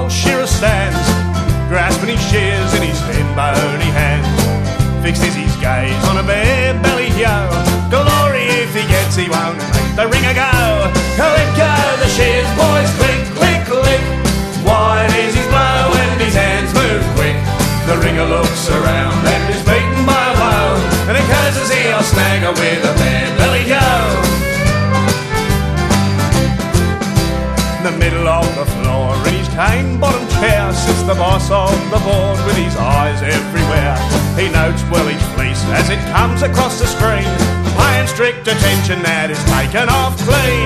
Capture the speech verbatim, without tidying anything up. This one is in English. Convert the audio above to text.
old shearer stands, grasping his shears in his thin bony hands. Fixed is his gaze on a bare-bellied yo. Glory if he gets, he won't make the ringer go. Let go the shears, boys, click, click, click. Wide is his blow and his hands move quick. The ringer looks around and is beaten by a blow, and it curses he'll snag her with a bare-bellied yo. In the middle of the floor, in his cane-bottomed chair, sits the boss on the board with his eyes everywhere. He notes well each fleece as it comes across the screen, paying strict attention that is taken off clean.